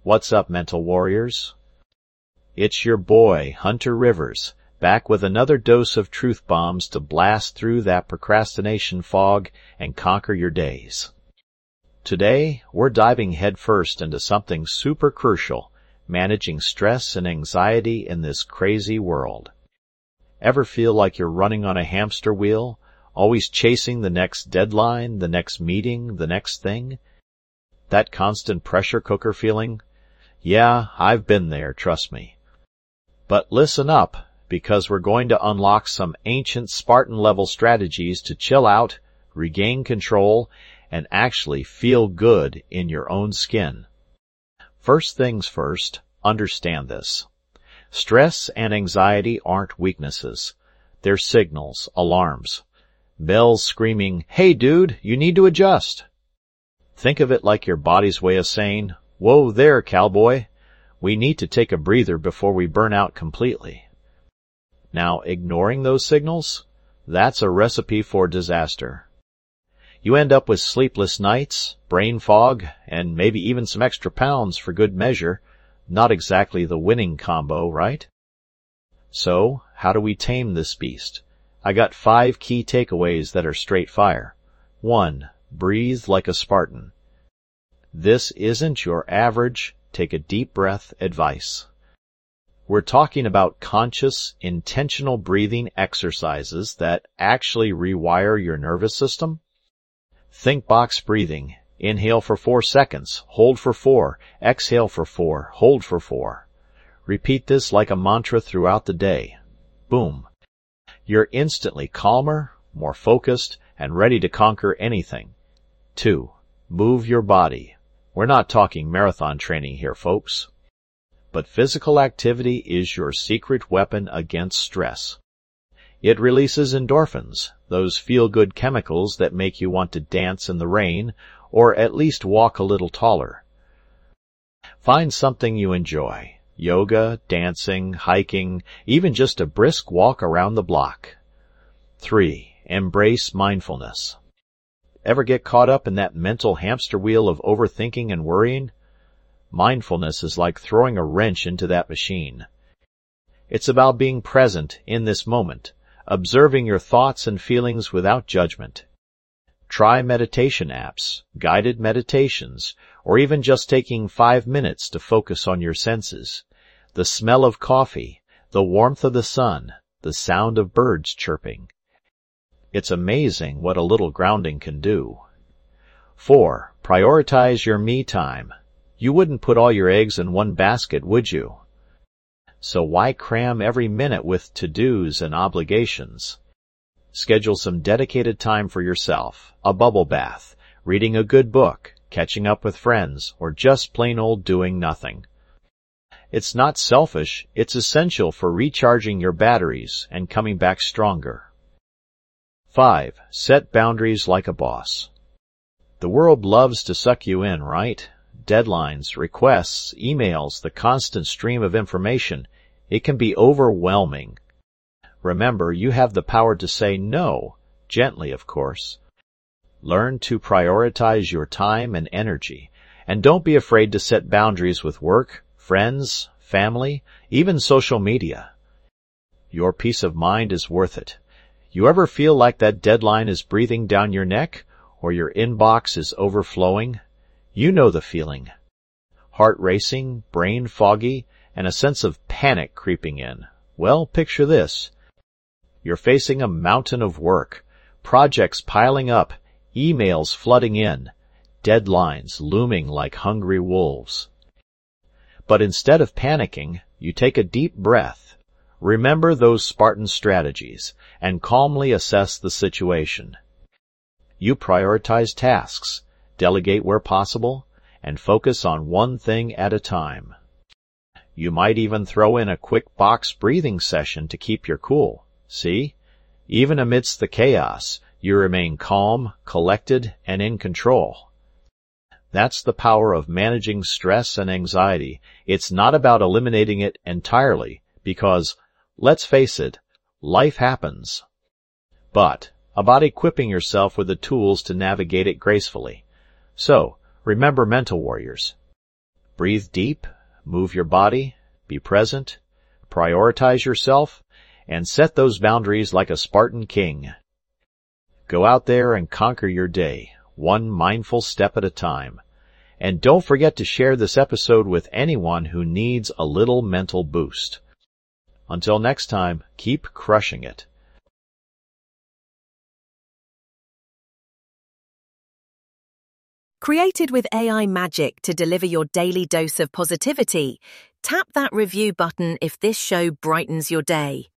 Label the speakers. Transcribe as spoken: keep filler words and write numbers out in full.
Speaker 1: What's up, mental warriors? It's your boy, Hunter Rivers, back with another dose of truth bombs to blast through that procrastination fog and conquer your days. Today, we're diving headfirst into something super crucial, managing stress and anxiety in this crazy world. Ever feel like you're running on a hamster wheel, always chasing the next deadline, the next meeting, the next thing? That constant pressure cooker feeling? Yeah, I've been there, trust me. But listen up, because we're going to unlock some ancient Spartan-level strategies to chill out, regain control, and actually feel good in your own skin. First things first, understand this. Stress and anxiety aren't weaknesses. They're signals, alarms. Bells screaming, "Hey dude, you need to adjust." Think of it like your body's way of saying, "Whoa there, cowboy. We need to take a breather before we burn out completely." Now, ignoring those signals? That's a recipe for disaster. You end up with sleepless nights, brain fog, and maybe even some extra pounds for good measure. Not exactly the winning combo, right? So, how do we tame this beast? I got five key takeaways that are straight fire. One, breathe like a Spartan. This isn't your average, take a deep breath advice. We're talking about conscious, intentional breathing exercises that actually rewire your nervous system. Think box breathing. Inhale for four seconds, hold for four, exhale for four, hold for four. Repeat this like a mantra throughout the day. Boom. You're instantly calmer, more focused, and ready to conquer anything. Two, move your body. We're not talking marathon training here, folks. But physical activity is your secret weapon against stress. It releases endorphins, those feel-good chemicals that make you want to dance in the rain, or at least walk a little taller. Find something you enjoy. Yoga, dancing, hiking, even just a brisk walk around the block. Three, embrace mindfulness. Ever get caught up in that mental hamster wheel of overthinking and worrying? Mindfulness is like throwing a wrench into that machine. It's about being present in this moment, observing your thoughts and feelings without judgment. Try meditation apps, guided meditations, or even just taking five minutes to focus on your senses. The smell of coffee, the warmth of the sun, the sound of birds chirping. It's amazing what a little grounding can do. Four, prioritize your me time. You wouldn't put all your eggs in one basket, would you? So why cram every minute with to-dos and obligations? Schedule some dedicated time for yourself, a bubble bath, reading a good book, catching up with friends, or just plain old doing nothing. It's not selfish, it's essential for recharging your batteries and coming back stronger. Five, set boundaries like a boss. The world loves to suck you in, right? Deadlines, requests, emails, the constant stream of information. It can be overwhelming. Remember, you have the power to say no, gently of course. Learn to prioritize your time and energy, and don't be afraid to set boundaries with work, friends, family, even social media. Your peace of mind is worth it. You ever feel like that deadline is breathing down your neck, or your inbox is overflowing? You know the feeling. Heart racing, brain foggy, and a sense of panic creeping in. Well, picture this. You're facing a mountain of work, projects piling up, emails flooding in, deadlines looming like hungry wolves. But instead of panicking, you take a deep breath. Remember those Spartan strategies, and calmly assess the situation. You prioritize tasks, delegate where possible, and focus on one thing at a time. You might even throw in a quick box breathing session to keep your cool. See? Even amidst the chaos, you remain calm, collected, and in control. That's the power of managing stress and anxiety. It's not about eliminating it entirely, because, let's face it, life happens. But about equipping yourself with the tools to navigate it gracefully. So, remember, mental warriors. Breathe deep, move your body, be present, prioritize yourself, and set those boundaries like a Spartan king. Go out there and conquer your day, one mindful step at a time. And don't forget to share this episode with anyone who needs a little mental boost. Until next time, keep crushing it.
Speaker 2: Created with A I magic to deliver your daily dose of positivity, tap that review button if this show brightens your day.